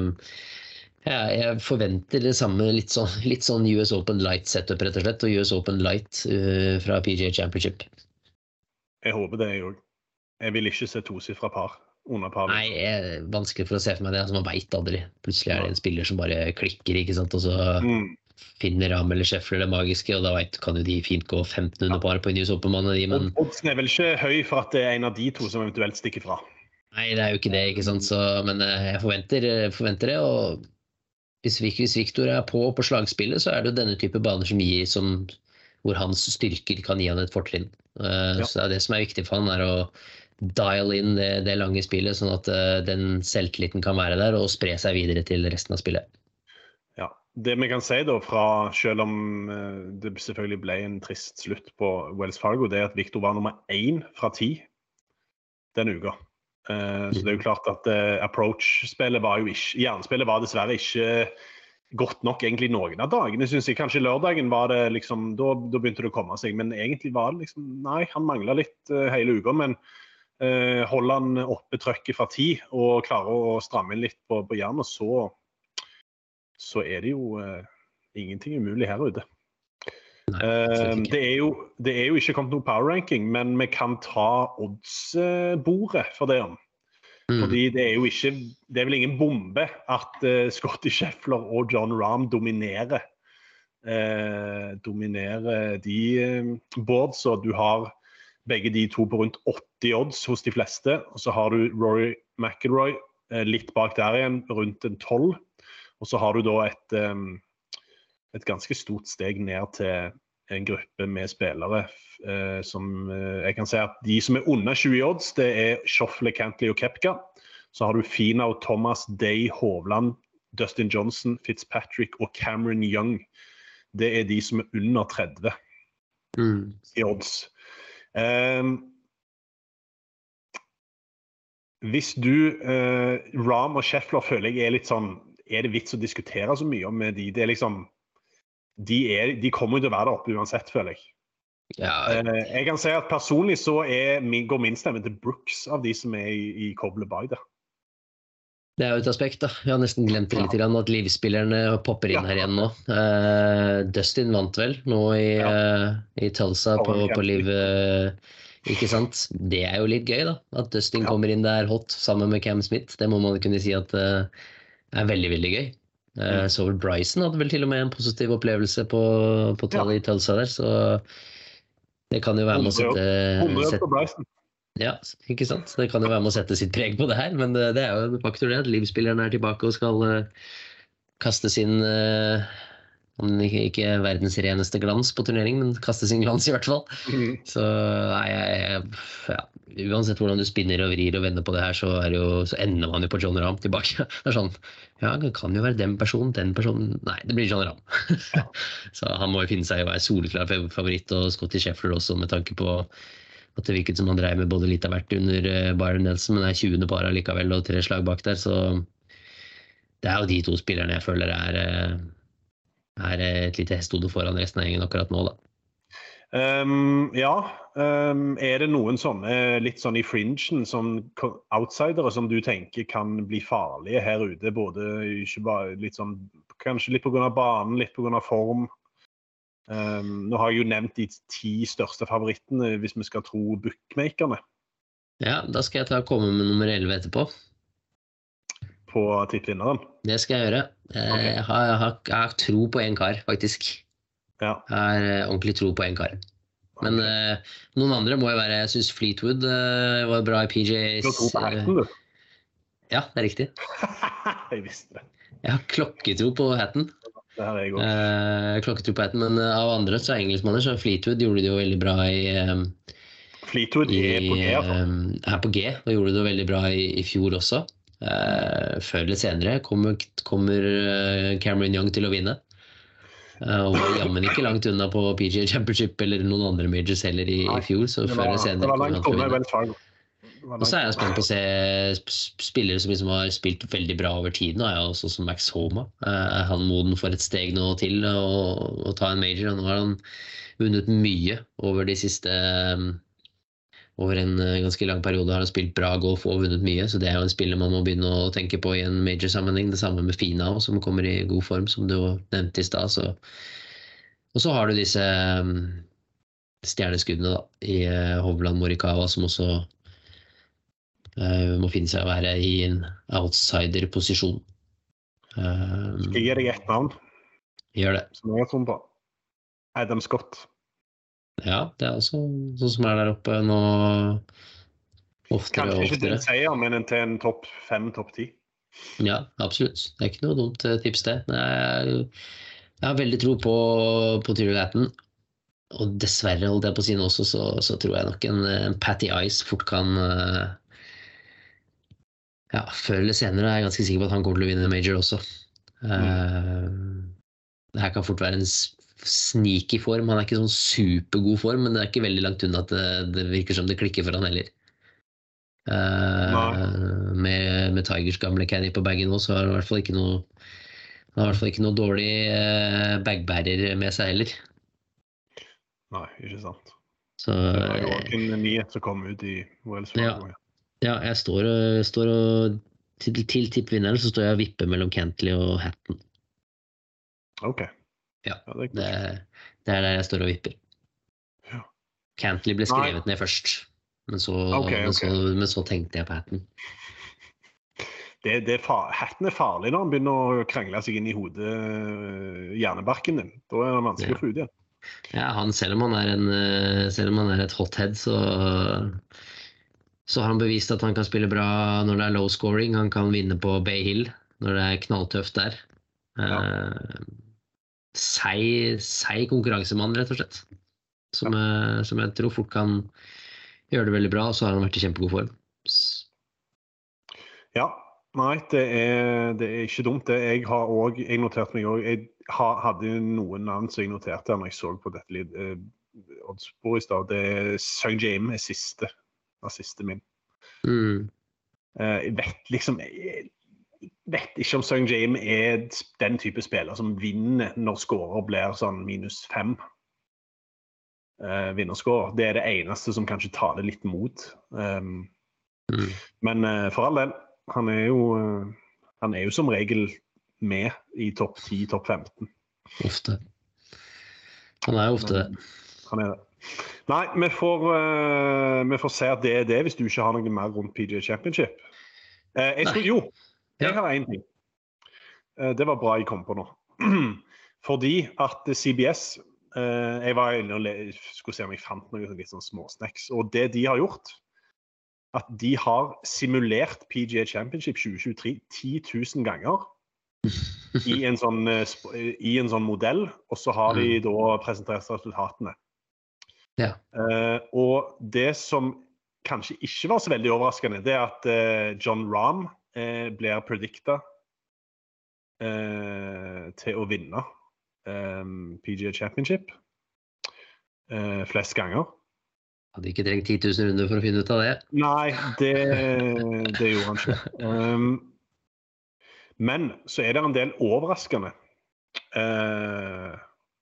ja, jeg forventer det samme, litt sånn, litt sånn U S Open Light setup rett og slett, og U S Open Light uh, fra P G A Championship. Jeg håper det, jeg også. Jeg vil ikke se tosifra par. Nei, det er vanskelig for å se for meg det, altså man vet aldri. Plutselig er det en spiller som bare klikker, ikke sant, og så mm. finner Ram eller Scheffler det magiske, og da vet, kan jo de fint gå femten under par på en U S Open-mann. Men oddsen er vel ikke høy for at det er en av de to som eventuelt stikker fra? Nei, det er jo ikke det, ikke sant, så, men jeg forventer, forventer det, og hvis, hvis Victor er på på slagspillet, så er det jo denne type baner som gir, som, hvor hans styrker kan gi han et fortrinn. Uh, ja. Så det som er viktig for han er å dial in det, det lange spillet, sånn at uh, den selvtilliten kan være der og spre seg videre til resten av spillet. Ja, det vi kan si da, fra, selv om uh, det selvfølgelig ble en trist slutt på Wells Fargo, det er at Victor var nummer én fra ti den uka. Uh, så det er jo klart at uh, approach-spillet var jo ikke, jernspillet var dessverre ikke godt nok egentlig noen av dagene, synes jeg. Kanskje lørdagen var det liksom, da, da begynte det å komme seg, men egentlig var det liksom, nei, han manglet litt uh, hele uka, men uh, holder han oppe trøkket fra tid og klarer å stramme inn litt på, på hjernen, så, så er det jo uh, ingenting umulig her ute. Nei, uh, det, er jo, det er jo ikke kommet noe power ranking, men vi kan ta oddsbordet for det om. Mm. Fordi det er jo ikke, det er vel ingen bombe at uh, Scottie Scheffler og Jon Rahm dominerer, uh, dominerer de uh, boards, og du har begge de to på rundt åtti odds hos de fleste, og så har du Rory McIlroy uh, litt bak der igjen, rundt en tolv, og så har du da et, um, et ganske stort steg ned til en gruppe med spillere uh, som uh, jeg kan si at de som er under tjue odds, det er Schauffele, Cantley og Koepka. Så har du Finau, Thomas, Day, Hovland, Dustin Johnson, Fitzpatrick og Cameron Young. Det er de som er under tretti mm. i odds. Um, hvis du uh, Rahm og Scheffler føler jeg er litt sånn, er det vits å diskutere så mye om de? Det er liksom De, er, de kommer til å være der oppe uansett, føler jeg. Ja. Uh, jeg kan si at personlig så er min, går min stemme til Brooks av de som er i, i Koble Bay der. Det er jo et aspekt da. Jeg har nesten glemt det litt grann, at livsspillerne popper inn ja. Her igjen nå. Uh, Dustin vant vel nå i, ja. uh, i Tulsa på, på liv, uh, ikke sant? Det er jo litt gøy da, at Dustin ja. Kommer inn der hot sammen med Cam Smith. Det må man kunne si at uh, er veldig, veldig gøy. Uh, så Bryson hadde vel til og med en positiv opplevelse på, på tallet ja. I Tulsa der, så det kan jo være med å sette, sette ja, ikke sant? Det kan jo være med å sette sitt preg på det her, men det, det er jo en faktor det, at livsspilleren er tilbake og skal uh, kaste sin uh, ikke, ikke verdens reneste glans på turnering, men kaste sin glans I hvert fall. Mm. Så nei, jeg, jeg, ja, uansett hvordan du spinner og vrir og vender på det her, så, er det jo, så ender man jo på Jon Rahm tilbake. Det er sånn, ja, det kan jo være den personen, den personen, nei, det blir Jon Rahm. Ja. Så han må jo finne seg å være soleklar favoritt, og Scottie Scheffler også, med tanke på at det virket som han dreier med både litt av hvert under Byron Nelson, men det er tjuende par likevel, og tre slag bak der, så det er jo de to spillerne jeg føler er, er et lite hestehode foran resten av gjengen akkurat nå da. Um, ja, um, er det noen sånne litt sånn I fringen som outsidere som du tenker kan bli farlige her ute, både ikke bare litt sånn, kanskje litt på grunn av banen, litt på grunn av form? Um, nå har jeg jo nevnt de ti største favorittene hvis vi skal tro bookmakerne. Ja, da skal jeg ta og komme med nummer elleve etterpå. På tippvinneren? Det skal jeg gjøre. Okay. Jeg, har, jeg, har, jeg har tro på en kar, faktisk. Ja. Jeg har ordentlig tro på en kar. Men okay. uh, noen andre må jo være, jeg synes Fleetwood uh, var bra I P G A's. Du har tro på Hatton, du? Ja, det er riktig. Jeg visste det. Jeg har klokketro på Hatton. Det her er jeg godt. Uh, klokketro på Hatton, men uh, av andre så er engelskmanner, så Fleetwood gjorde det jo veldig bra I... Um, Fleetwood i, er på G, altså. Um, er på G, og gjorde det veldig bra I, I fjor også. Uh, før eller senere kommer, kommer uh, Cameron Young til å vinne. Uh, og var jammen ikke langt unna på P G A Championship eller noen andre majors heller I, I fjor, så var, før eller senere kommer han til å vinne. Og så er jeg spent på å se spillere som liksom har spilt veldig bra over tiden, og er også som Max Homa. Er han moden for et steg nå til å, å ta en major? Nå har han vunnet mye over de siste, over en ganske lang periode har han spilt bra golf og vunnet mye, så det er jo en spiller man må begynne å tenke på I en major-sammenheng. Det samme med Finau, som kommer I god form, som du nevnte I sted. Så. Og så har du disse stjerneskuddene da, I Hovland, Morikawa, som også Uh, må finne seg å være I en outsider-posisjon. Uh, Skal jeg gi deg et navn? Gjør det. Som jeg har trodd på. Adam Scott. Ja, det er også sånn som er der oppe nå oftere og oftere. Kanskje ikke til en seier, men til en topp fem, topp ti. Ja, absolutt. Det er ikke noe dumt tips det. Jeg, jeg har veldig tro på, på Tyrrell Hatton. Og dessverre holdt jeg på å si nå også, så, så tror jeg nok en, en Patty Ice fort kan... Uh, Ja, før eller senere er jeg ganske sikker på at han kommer til å vinne major også. Mm. Uh, det her kan fort være en sneaky form. Han er ikke sånn supergod form, men det er ikke veldig langt unna at det, det virker som det klikker for han heller. Uh, med, med Tigers gamle caddy på baggen nå, så har han I hvert fall ikke noe Han har I hvert fall ikke noe dårlig eh, bagbærer med seg heller. Nei, ikke sant. Så, det var jo også en nyhet som kom ut I Wells Fargo. Ja, ja jeg står og, står og til, til tippvinneren så står jeg og vipper mellom Cantley og Hatton. Ok. Ja, ja det, er det, det er der jeg står og vipper. Ja. Cantley ble skrevet Nei. Ned først, men så, okay, men, så, okay. men så tenkte jeg på Hatton. Det, det er far, Hatton er farlig når han begynner å krangle seg inn I hodet hjernebarken din. Da er det vanskelig ja. Å få ut igjen. Ja, han, selv om han er, en, selv om han er et hothead, så, så har han bevist at han kan spille bra når det er low scoring. Han kan vinne på Bay Hill når det er knalltøft der. Ja. Uh, Sei, sei konkurransemann, rett og slett. Som, ja. som jeg tror fort kan gjøre det veldig bra, og så har han vært I kjempegod form. Ja, nei, det er, det er ikke dumt. Det. Jeg har også, jeg noterte meg også, jeg har, hadde noen navn som jeg noterte når jeg så på dette litt eh, oddsspor I stad. Det er Sung Jae-im er siste, var siste min. Mm. Eh, jeg vet liksom, jeg, vet ikke om Sung Jae-im er den type spiller som vinner når scorer blir sånn minus fem uh, vinnerscore. Det er det eneste som kanskje tar det litt mot. Um, mm. Men uh, for all del, han er jo, uh, han er jo som regel med I topp ti, topp femten. Ofte. Han er jo ofte det. Han er det. Nei, vi får, uh, vi får se at det er det hvis du ikke har noe mer rundt P G A Championship. Uh, jeg skulle jo Jeg har en ting. Det var bra jeg kom på nå. Fordi at C B S, jeg var inne og skulle se om jeg fant noen litt sånn småsnacks, og det de har gjort, at de har simulert P G A Championship tjue tjuetre ti tusen ganger I en sånn, I en sånn modell, og så har de da presentert resultatene. Ja. Og det som kanskje ikke var så veldig overraskende, det er at John Rahm Eh, blir predikta eh, til å vinne eh, P G A Championship eh, flest ganger. Hadde ikke trengt ti tusen runder for å finne ut av det. Nei, det, det gjorde han ikke. Um, men så er det en del overraskende eh,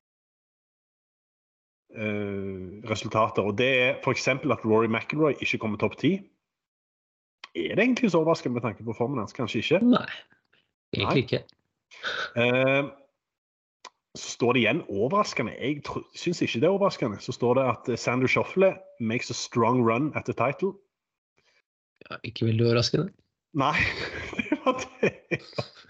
eh, resultater, og det er for eksempel at Rory McIlroy ikke kommer topp ti. Er det egentlig så overraskende med tanke på formen hans? Kanskje ikke? Nei, egentlig ikke. Uh, så står det igjen overraskende. Jeg tro, synes ikke det er overraskende. Så står det at Xander Schauffele makes a strong run at the title. Ja, ikke veldig overraskende. Nei, det var det.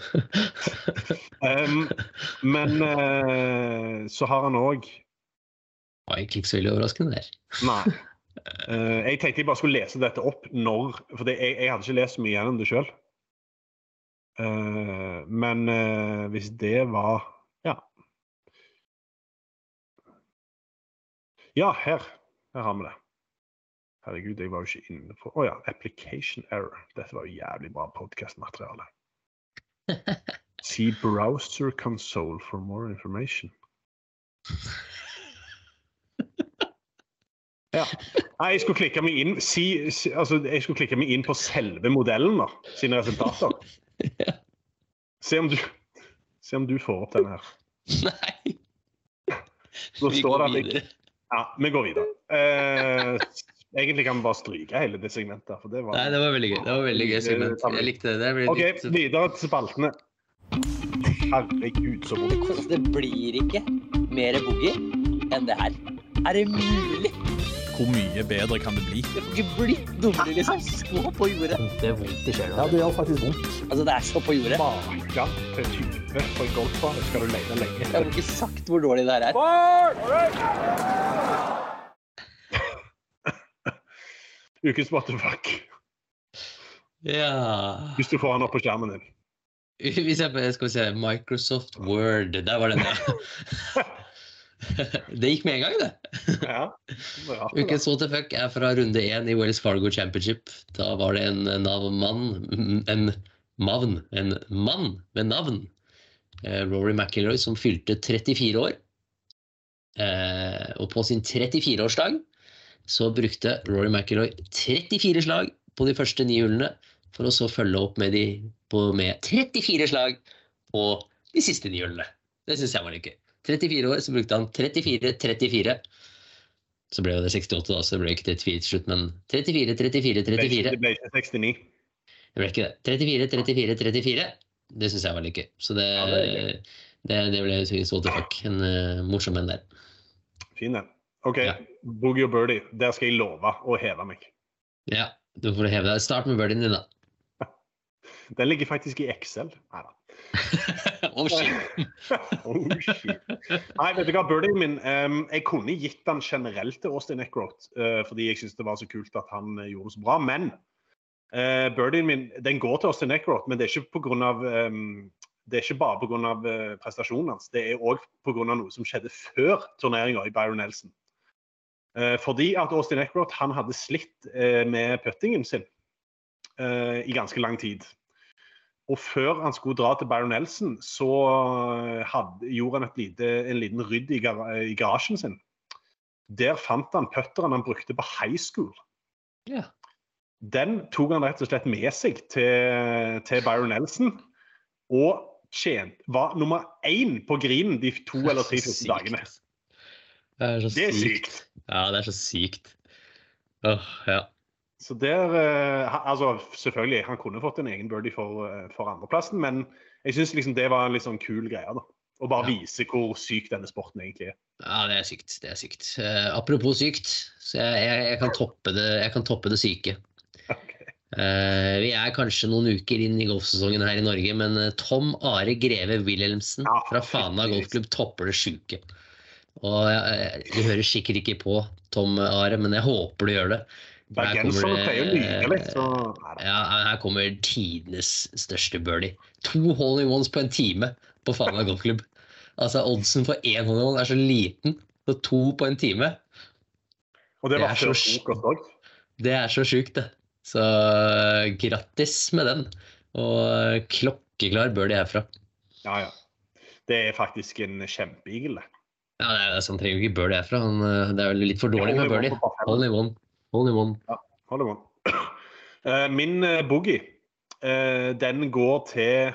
um, men uh, så har han også... Det var egentlig ikke så veldig overraskende der. Nei. Uh, jeg tenkte jeg bare skulle lese dette opp når, for det, jeg, jeg hadde ikke lest mye gjennom det selv. Uh, men uh, hvis det var, ja. Ja, her, her har vi det. Herregud, jeg var jo ikke inne på, åja, oh, application error. Dette var jo jævlig bra podcastmateriale. See browser console for more information. Ja. Nei, jeg skulle klikke meg inn si, si, altså, jeg skulle klikke meg inn på selve modellen da, sine resultater. Ja. Se om du se om du får opp denne her. Nei. Så vi går videre. Jeg, ja, vi går videre. Eh, egentlig kan vi bare stryke hele det segmentet. For det var, Nei, det var veldig gøy. Det var veldig gøy segment. Jeg likte det. det ok, litt... videre til spaltene. Herregud, så vondt. Det blir ikke mer boogie enn det her. Er det mulig? Hvor mye bedre kan det bli? Det får ikke blitt dummere, liksom. Så på jordet. Det er vondt I skjøret. Ja, det gjør faktisk vondt. Altså, det er så på jordet. Makan til type på en golfbane skal du lete lenge. Jeg har ikke sagt hvor dårlig det her er. Ukens what the fuck. Ja. Hvis du får han opp på skjermen din. Hvis jeg skal se, Microsoft Word, der var den ja. Det gikk med en gang det. Ja. Ukens what the fuck er fra runde én I Wells Fargo Championship. Da var det en navnmann, en mavn, en mann med navn. Eh, Rory McIlroy som fylte trettifire år. Eh, og på sin trettifire-årsdag så brukte Rory McIlroy trettifire slag på de første ni hullene for å så følge opp med, de, på, med trettifire slag på de siste ni hullene. Det synes jeg var litt gøy. trettifire år, så brukte han trettifire trettifire. Så ble det sekstiåtte da, så det ble ikke trettifire til slutt, men trettifire trettifire trettifire. Det ble ikke sekstini. Det ble ikke det. trettifire trettifire trettifire. Det synes jeg var litt gøy. Så det, ja, det, det, det ble så til fuck. En uh, morsom en der. Fin den. Ok, ja. Boogie og Birdie, der skal jeg love å heve meg. Ja, du får heve deg. Start med birdien din da. Den ligger faktisk i Excel. Neida. oh shit. oh shit. Nei, vet du hva, birdien min, um, jeg kunne gitt den generelt til Austin Eckroth, uh, fordi jeg synes det var så kult at han uh, gjorde det så bra, men uh, birdien min, den går til Austin Eckroth, men det er ikke på grunn av, um, det er ikke bare på grunn av uh, prestasjonen hans, det er også på grunn av noe som skjedde før turneringen i Byron Nelson. Uh, fordi at Austin Eckroth, han hadde slitt uh, med puttingen sin uh, i ganske lang tid. Og før han skulle dra til Byron Nelson, så hadde, gjorde han et lite, en liten rydd i, gar i garasjen sin. Der fant han putteren han brukte på high school. Ja. Den tog han rett og slett med seg til, til Byron Nelson, og tjent, var nummer én på grinen de to eller tre første dagene. Det er så det er sykt. sykt. Ja, det er så sykt. Åh, ja. Så der, uh, altså selvfølgelig, han kunne fått en egen birdie for, uh, for andreplassen, men jeg synes liksom det var en litt sånn kul greie da. Og bare ja. Vise hvor syk denne sporten egentlig er. Ja, det er sykt, det er sykt. Uh, apropos sykt, så jeg, jeg, jeg, kan toppe det, jeg kan toppe det syke. Okay. Uh, vi er kanskje noen uker inn i golfsesongen her i Norge, men Tom Are Greve Wilhelmsen ja, fra Fana Golfklubb topper det syke. Og jeg, du hører sikkert ikke på Tom Are, men jeg håper du gjør det. Bergenserne pleier å lyge litt, så... Ja, her kommer tidenes største birdie. To hole-in-ones på en time på Fana Golfklubb. Altså, oddsen for en hole-in-one er så liten, så to på en time. Og det var det før frokost også. Det er så sykt, det. Så grattis med den. Og klokkeklar birdie herfra. Ja, ja. Det er faktisk en kjempeigel, det. Ja, det er, så han trenger jo ikke birdie herfra. Han, det er vel litt for dårlig med birdie. Hole-in-one. Hold i mån. Ja, hold i mån. Uh, min uh, boogie, uh, den går til,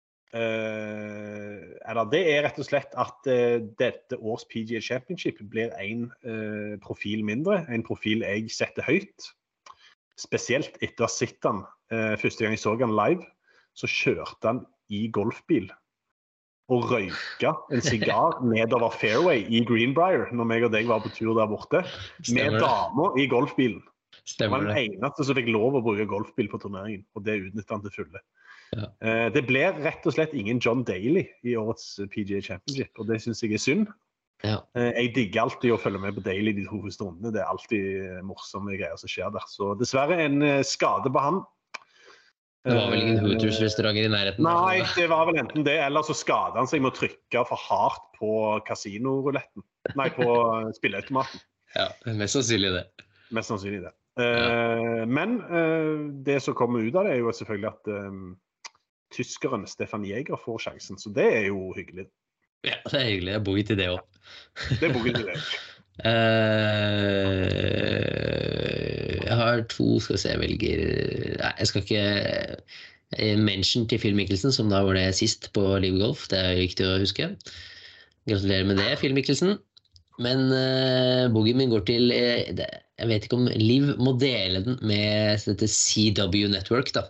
uh, eller det er rett og slett at uh, dette års P G A Championship blir en uh, profil mindre, en profil jeg setter høyt. Spesielt etter å ha sett han, uh, første gang jeg så han live, så kjørte han i golfbil og røyka en sigar nedover fairway i Greenbrier når meg og deg var på tur der borte med damer i golfbilen. Stemmer det. Han eneste som fikk lov å bruke golfbil på turneringen, og det utnyttet han til fulle. Ja. Uh, det ble rett og slett ingen John Daly i årets P G A Championship, og det synes jeg er synd. Ja. Uh, jeg digger alltid å følge med på Daly de to første rundene, det er alltid morsomme greier som skjer der. Så dessverre en uh, skade på han. Det var vel ingen Hooters-restauranter i nærheten? Nei, det var vel enten det, eller så skadet han seg med å trykke for hardt på kasinorouletten. Nei, på spilleautomaten. Ja, mest sannsynlig det. Mest sannsynlig det. Ja. Men det som kommer ut av det er jo selvfølgelig at um, tyskeren Stefan Jäger får sjansen, så det er jo hyggelig. Ja, det er hyggelig. Jeg bor til det også. Det er bor til det. Uh, jeg har to, skal se, jeg velger Nei, jeg skal ikke mention til Phil Mickelson, som da var det sist på Live Golf. Det er viktig å huske. Gratulerer med det, Phil Mickelson. Men uh, boogien min går til uh, det, jeg vet ikke om Liv må dele den med dette C W Network da,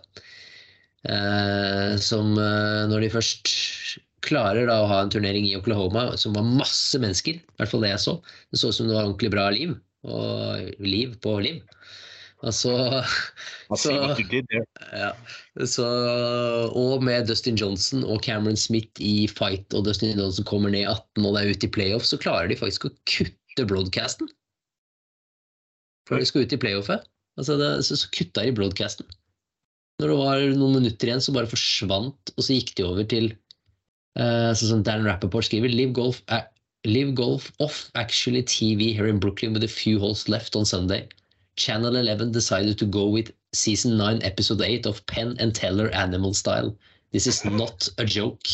uh, som uh, når de først klarer da å ha en turnering i Oklahoma som var masse mennesker, i hvert fall det jeg så. Det så ut som det var ordentlig bra liv, og liv på liv. Og så, så, ja, så og med Dustin Johnson og Cameron Smith i fight, og Dustin Johnson kommer ned i atten og det er ute i playoff, så klarer de faktisk å kutte broadcasten. For de skal ut i playoffet. Altså det, så, så kutta de broadcasten. Når det var noen minutter igjen, så bare forsvant, og så gikk de over til Uh, så som Dan Rappaport skriver, Live Golf, uh, Live Golf off actually T V here in Brooklyn with a few holes left on Sunday. Channel eleven decided to go with season nine episode eight of Penn and Teller Animal Style. This is not a joke.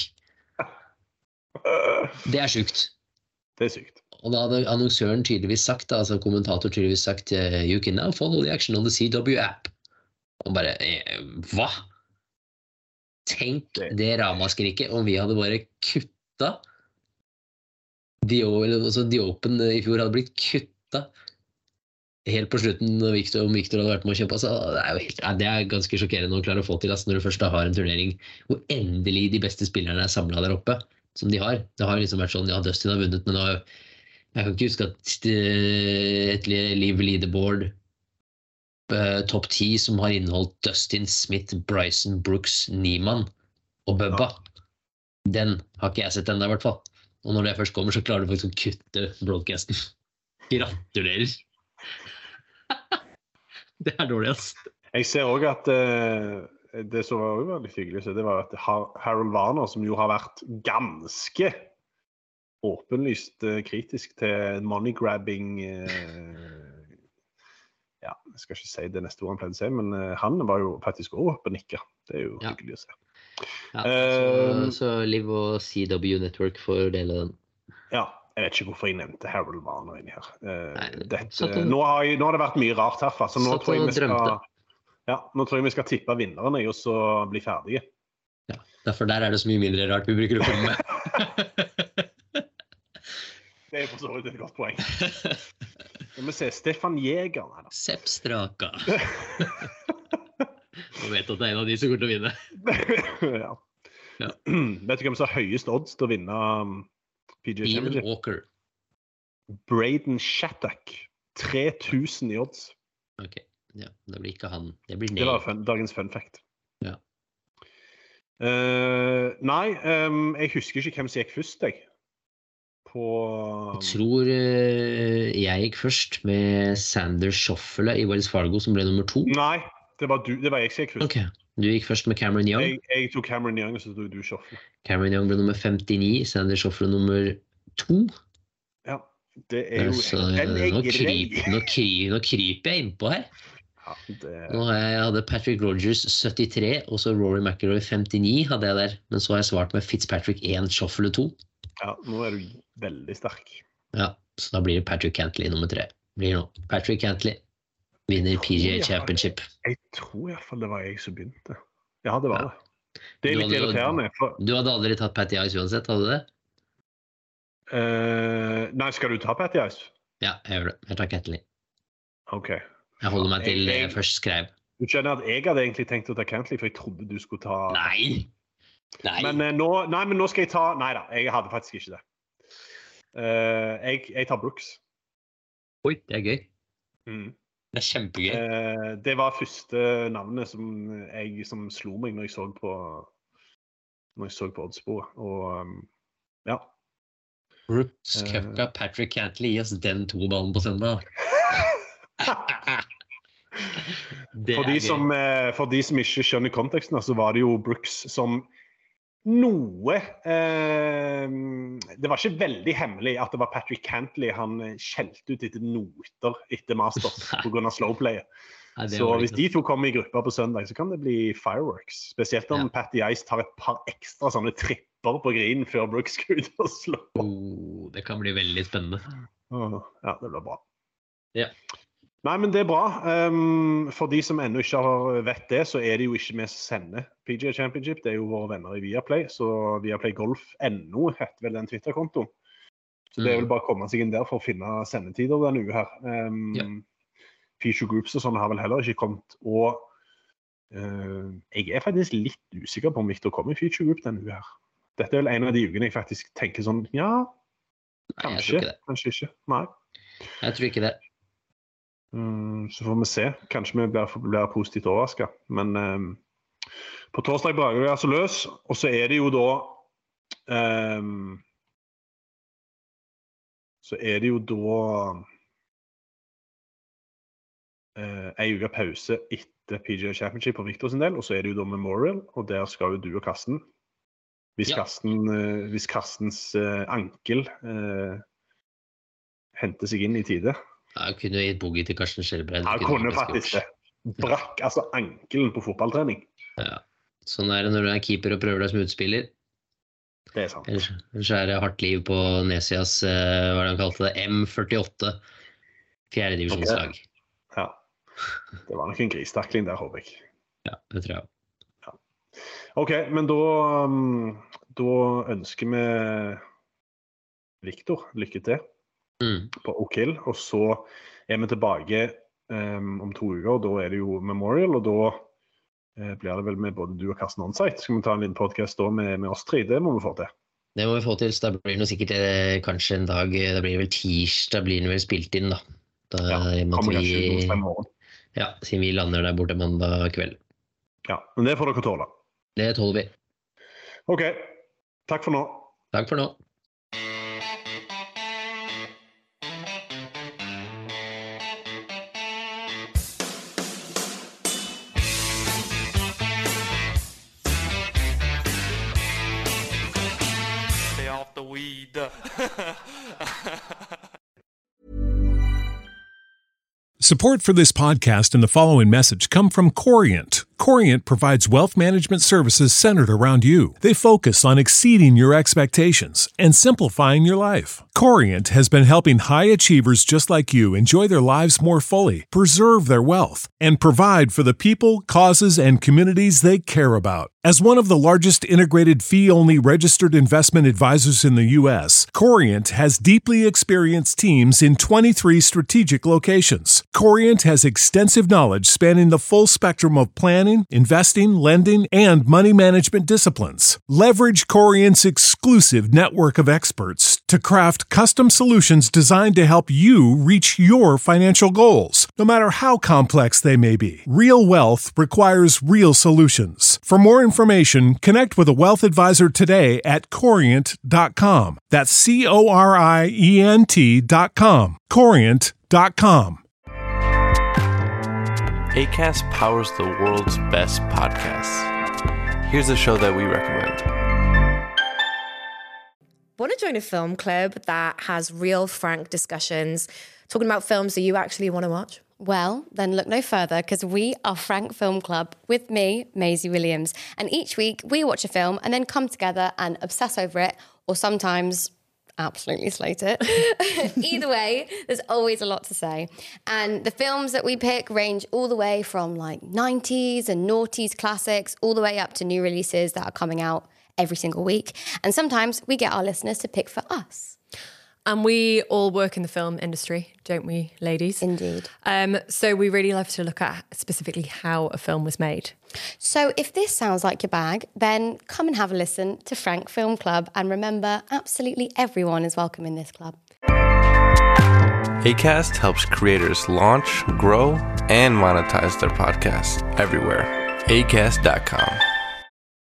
Det er sykt. Det er sykt. Og da hadde annonsøren tydeligvis sagt, altså kommentator tydeligvis sagt, uh, you can now follow the action on the C W app. Og bare, eh, hva? Tenk det ramaskriket om vi hadde bare kutta de, altså de Open i fjor hadde blitt kutta helt på slutten når Victor, om Victor hadde vært med å kjøpe. Altså, det, er jo helt, det er ganske sjokkerende å klare å få til altså, når du først har en turnering hvor endelig de beste spillerne er samlet der oppe, som de har. Det har liksom vært sånn, ja, Dustin har vunnet, men nå, jeg kan ikke huske at et liv leaderboard uh, topp ti som har inneholdt Dustin, Smith, Bryson, Brooks, Niemann og Bubba. Den har ikke jeg sett enda i hvert fall. Og når det først kommer, så klarer du faktisk å kutte broadcasten. Gratulerer. Det er dårlig, ass. Jeg ser også at uh, det som var også veldig hyggelig, så det var at Harold Varner, som jo har vært ganske åpenlyst uh, kritisk til money-grabbing uh, ja, jeg skal ikke si det neste ord han pleide å si, men uh, han var jo faktisk også oppe nikket. Det er jo ja. Hyggelig å se. Ja, så, så Liv og C W Network får dele den. Ja, jeg vet ikke hvorfor jeg nevnte Harold Varner inni her. Uh, Nei, dette, og, nå, har jeg, nå har det vært mye rart herfra, så nå tror, jeg vi skal, ja, nå tror jeg vi skal tippe vinnerne og så bli ferdige. Ja, derfor der er det så mye mindre rart vi bruker å komme med. Det er for så vidt et godt poeng. Skal vi se, Stefan Jäger. Sepp Straka. Jeg vet at det er en av de som går til å vinne. Ja. Ja. Vet du hvem som har høyest odds til å vinne P G A Championship? Ian Walker. Braden Shattuck. tre tusen i odds. Ok, ja, det blir ikke han. Det blir det var fun, dagens fun fact. Ja. Uh, nei, um, jeg husker ikke hvem som gikk først, jeg. På... Jeg tror uh, jeg gikk først med Sander Schoffele i Wells Fargo, som ble nummer to. Nei, det var, du, det var jeg som gikk først. Ok, du gikk først med Cameron Young. Jeg, jeg tok Cameron Young, og så tok du Schoffele. Cameron Young ble nummer femtini, Sander Schoffele nummer to. Ja, det er jo... Så, nå, kryp, nå, kryp, nå kryper jeg innpå her. Ja, det... Nå har jeg, jeg hadde Patrick Rogers syttitre, og så Rory McIlroy femtini hadde jeg der. Men så har jeg svart med Fitzpatrick én, Schoffele to. Ja, nå er du veldig sterk. Ja, så da blir det Patrick Cantley nummer tre. Blir nå. Patrick Cantley vinner P G A Championship. Jeg tror i hvert fall det var jeg som begynte. Ja, det var ja. det. Det er litt hadde, irriterende. For... Du hadde aldri tatt Patty Ice uansett, hadde du det? Uh, nei, skal du ta Patty Ice? Ja, jeg gjør det. Jeg tar Cantley. Ok. Jeg holder meg til det jeg, jeg først skrev. Du skjønner at jeg hadde egentlig tenkt å ta Cantley, for jeg trodde du skulle ta... Nei! Nei. Men, uh, nå, nei, men nå skal jeg ta... Nei da, jeg hadde faktisk ikke det. Uh, jeg, jeg tar Brooks. Oi, det er gøy. Mm. Det er kjempegøy. Uh, det var første navnet som, jeg, som slo meg når jeg så på, når jeg så på oddsbordet. Og um, ja. Brooks, uh, Koepka, Patrick Cantley, gi oss den to ballen på søndag. For de, som, for de som ikke skjønner konteksten, så var det jo Brooks som noe eh, det var ikke veldig hemmelig at det var Patrick Cantley han skjelte ut etter noter etter Masters på grunn av slowplayet. Nei, så hvis de to kommer i grupper på søndag, så kan det bli fireworks. Spesielt om ja. Patty Ice tar et par ekstra sånne tripper på green før Brooks skal ut og slå. Oh, det kan bli veldig spennende. Ja, det blir bra. Ja. Nei, men det er bra. Um, for de som ennå ikke har vet det, så er det jo ikke vi som sender P G A Championship. Det er jo våre venner i Viaplay, så Viaplay Golf ennå heter vel den Twitter-kontoen. Så det er vel bare å komme seg inn der for å finne sendetider denne uke her. Um, ja. Feature groups og sånn har vel heller ikke kommet. Og uh, jeg er faktisk litt usikker på om Victor kommer i feature group denne uke her. Dette er vel en av de ukene jeg faktisk tenker sånn, ja, kanskje, Nei, kanskje ikke. Nei. Jeg tror ikke det. Um, så får vi se. Kanskje vi blir, blir positivt overrasket. Men um, på torsdag brager vi altså løs, og så er det jo da um, så er det jo da uh, en uke pause etter P G A Championship på Victor sin del, og så er det jo da Memorial, og der skal jo du og Karsten hvis, ja. Karsten, uh, hvis Karstens uh, ankel uh, henter seg inn i tide. Ja, jeg kunne gitt boogie til Karsten Skjelbreid. Ja, jeg kunne faktisk det. Brakk altså ankelen på fotballtrening. Ja, sånn er det når du er keeper og prøver deg som utspiller. Det er sant. Ellers, ellers er det hardt liv på Nesias, uh, hva han kalte det, M førtiåtte, fjerde divisjonslag. Okay. Ja, det var nok en gristakling der, håper jeg. Ja, det tror jeg. Ja. OK, men da, um, da ønsker vi Victor lykke til Mm. på O'Kill, og så er vi tilbake um, om to uker, og da er det jo Memorial, og da uh, blir det vel med både du og Karsten Onsite. Skal vi ta en liten podcast da med, med oss tre? Det må vi få til. Det må vi få til, så da blir det noe sikkert eh, kanskje en dag, det blir vel tirsdag, blir det vel spilt inn da. Da Ja, kommer kanskje ut onsdag i morgen. Ja, siden vi lander der borte mandag kveld. Ja, men det får dere tåle. Det tåler vi. OK, takk for nå. Takk for nå. Stay off the weed. Support for this podcast and the following message come from Corient. Corient provides wealth management services centered around you. They focus on exceeding your expectations and simplifying your life. Corient has been helping high achievers just like you enjoy their lives more fully, preserve their wealth, and provide for the people, causes, and communities they care about. As one of the largest integrated fee-only registered investment advisors in the U S, Corient has deeply experienced teams in twenty-three strategic locations. Corient has extensive knowledge spanning the full spectrum of planning, investing, lending, and money management disciplines. Leverage Corient's exclusive network of experts to craft custom solutions designed to help you reach your financial goals, no matter how complex they may be. Real wealth requires real solutions. For more information, connect with a wealth advisor today at corient dot com. That's C O R I E N T dot com. corient dot com. Acast powers the world's best podcasts. Here's a show that we recommend. Want to join a film club that has real, frank discussions, talking about films that you actually want to watch? Well, then look no further, because we are Frank Film Club with me, Maisie Williams. And each week we watch a film and then come together and obsess over it, or sometimes absolutely slate it. Either way, there's always a lot to say. And the films that we pick range all the way from like nineties and noughties classics, all the way up to new releases that are coming out every single week. And sometimes we get our listeners to pick for us. And we all work in the film industry, don't we, ladies? Indeed. Um, so we really love to look at specifically how a film was made. So if this sounds like your bag, then come and have a listen to Frank Film Club. And remember, absolutely everyone is welcome in this club. Acast helps creators launch, grow, and monetize their podcasts everywhere. acast dot com.